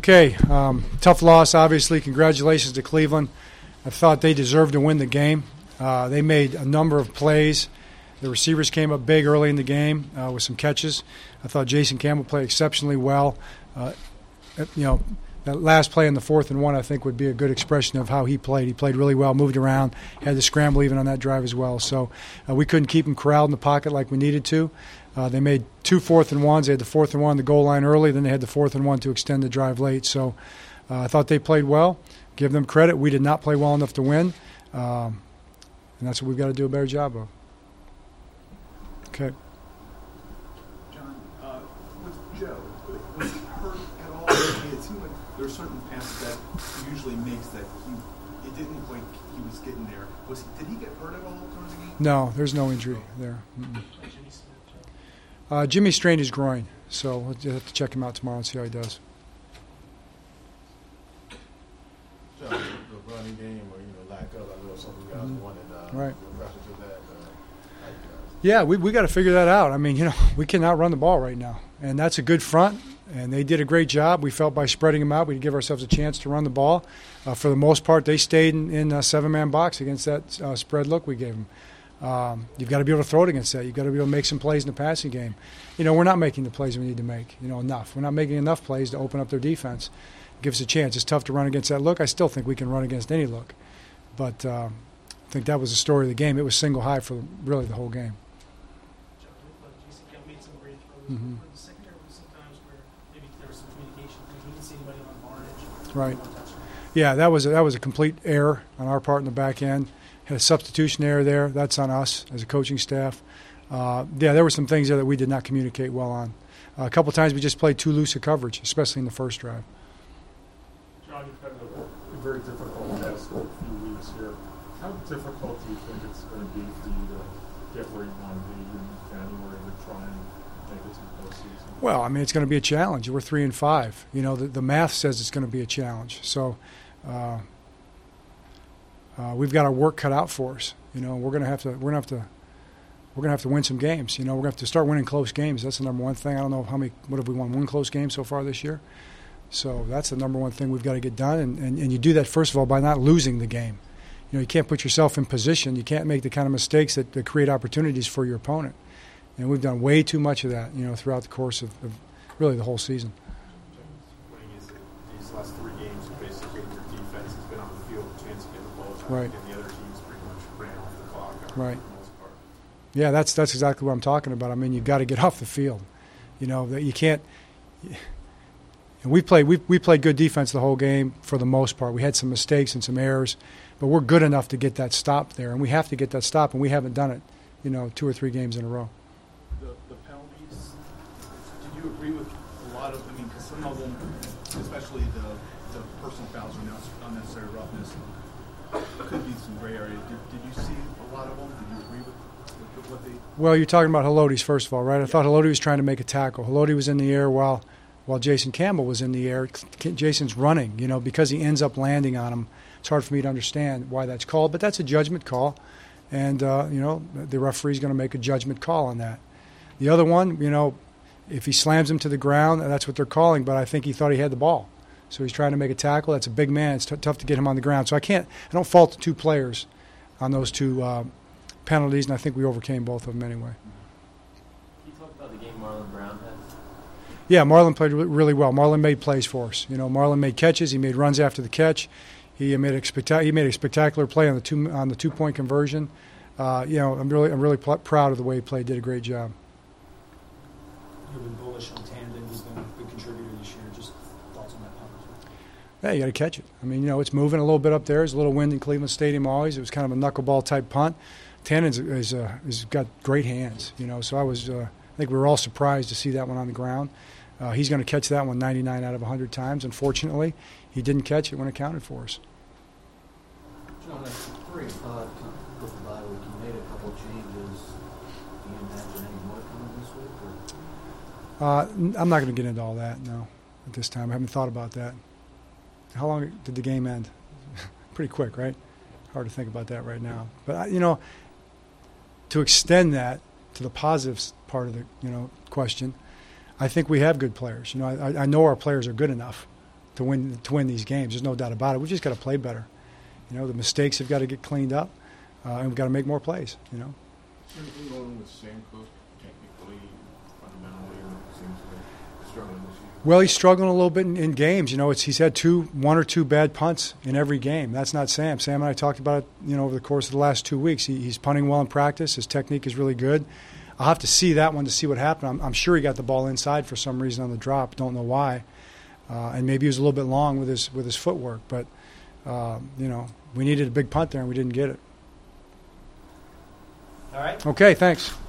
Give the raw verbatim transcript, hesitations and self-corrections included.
Okay, um, tough loss, obviously. Congratulations to Cleveland. I thought they deserved to win the game. Uh, they made a number of plays. The receivers came up big early in the game uh, with some catches. I thought Jason Campbell played exceptionally well. Uh, you know, that last play in the fourth and one, I think, would be a good expression of how he played. He played really well, moved around, had to scramble even on that drive as well. So uh, we couldn't keep him corralled in the pocket like we needed to. Uh, they made two fourth and ones. They had the fourth and one on the goal line early, then they had the fourth and one to extend the drive late. So uh, I thought they played well. Give them credit. We did not play well enough to win, um, and that's what we've got to do a better job of. Okay. John, uh, with Joe, was he hurt at all? I mean, it seemed like there were certain passes that he usually makes that he, it didn't look like he was getting there. Was he, did he get hurt at all during the game? No, there's no injury there. Mm-mm. Uh, Jimmy strained his groin, so we'll just have to check him out tomorrow and see how he does. John, the running game or, you know, lack of, I know some of you guys Mm-hmm. wanted uh, Right. reference to that. Uh, like, uh, Yeah, we we got to figure that out. I mean, you know, we cannot run the ball right now, and that's a good front, and they did a great job. We felt by spreading them out, we'd give ourselves a chance to run the ball. Uh, for the most part, they stayed in, in a seven-man box against that uh, spread look we gave them. Um, you've got to be able to throw it against that. You've got to be able to make some plays in the passing game. You know, we're not making the plays we need to make, you know, enough. We're not making enough plays to open up their defense. Give us a chance. It's tough to run against that look. I still think we can run against any look. But uh, I think that was the story of the game. It was single high for really the whole game. Jason Campbell made some great throws. Mm-hmm. The secondary was sometimes where maybe there was some communication. He didn't see anybody on Barnage. Right. Yeah, that was a, that was a complete error on our part in the back end. Had a substitution error there. That's on us as a coaching staff. Uh, yeah, there were some things there that we did not communicate well on. Uh, a couple times we just played too loose a coverage, especially in the first drive. John, you've had a, a very difficult past few weeks here. How difficult do you think it's going to be for you to get where you want to be in January to try and make it to the postseason? Well, I mean, it's going to be a challenge. We're three and five. You know, the, the math says it's going to be a challenge. So uh, uh, we've got our work cut out for us. You know, we're going to have to. We're going to have to. We're going to have to win some games. You know, we're going to have to start winning close games. That's the number one thing. I don't know how many. What have we won? One close game so far this year. So that's the number one thing we've got to get done. And, and, and you do that first of all by not losing the game. You know, you can't put yourself in position. You can't make the kind of mistakes that, that create opportunities for your opponent. And we've done way too much of that, you know, throughout the course of, of really the whole season. These last three games, basically, your defense has been on the field, a chance to get the ball back, Right. and the other teams pretty much ran off the clock. Right. For the most part. Yeah, that's that's exactly what I'm talking about. I mean, you've got to get off the field. You know, that you can't. And we played we we played good defense the whole game for the most part. We had some mistakes and some errors, but we're good enough to get that stop there, and we have to get that stop, and we haven't done it, you know, two or three games in a row. The, the penalties, did you agree with a lot of, I mean, because some of them, especially the, the personal fouls or unnecessary roughness, could be some gray area. Did, did you see a lot of them? Did you agree with, with what they... Well, you're talking about Halodi's first of all, right? I yeah. thought Halodi was trying to make a tackle. Halodi was in the air while while Jason Campbell was in the air. Jason's running, you know, because he ends up landing on him. It's hard for me to understand why that's called, but that's a judgment call. And, uh, you know, the referee's going to make a judgment call on that. The other one, you know, if he slams him to the ground, that's what they're calling, but I think he thought he had the ball. So he's trying to make a tackle. That's a big man. It's t- tough to get him on the ground. So I can't, I don't fault the two players on those two uh, penalties, and I think we overcame both of them anyway. Can you talk about the game Marlon Brown had? Yeah, Marlon played really well. Marlon made plays for us. You know, Marlon made catches. He made runs after the catch. He made a spectac- He made a spectacular play on the two on the two point conversion. Uh, you know, I'm really I'm really pl- proud of the way he played. Did a great job. You've been bullish on Tandon. He's been a good contributor this year. Just thoughts on that punt? Yeah, you got to catch it. I mean, you know, it's moving a little bit up there. There's a little wind in Cleveland Stadium always. It was kind of a knuckleball type punt. Tandon's is uh, has got great hands. You know, so I was uh, I think we were all surprised to see that one on the ground. Uh, he's going to catch that one ninety-nine out of one hundred times. Unfortunately, he didn't catch it when it counted for us. John, at three and five with the bye week, you made a couple changes. Do you imagine any more coming this week? Or? Uh, I'm not going to get into all that, no, at this time. I haven't thought about that. How long did the game end? Pretty quick, right? Hard to think about that right now. But, I, you know, to extend that to the positive part of the, you know, question, I think we have good players. You know, I, I know our players are good enough to win to win these games. There's no doubt about it. We just got to play better. You know, the mistakes have got to get cleaned up, uh, and we've got to make more plays. You know. Anything going with Sam Cook technically, fundamentally, it seems to be struggling this year? Well, he's struggling a little bit in, in games. You know, it's he's had two, one or two bad punts in every game. That's not Sam. Sam and I talked about it, you know, over the course of the last two weeks. He, he's punting well in practice. His technique is really good. I'll have to see that one to see what happened. I'm, I'm sure he got the ball inside for some reason on the drop. Don't know why. Uh, and maybe he was a little bit long with his with his footwork. But, uh, you know, we needed a big punt there, and we didn't get it. All right. Okay, thanks.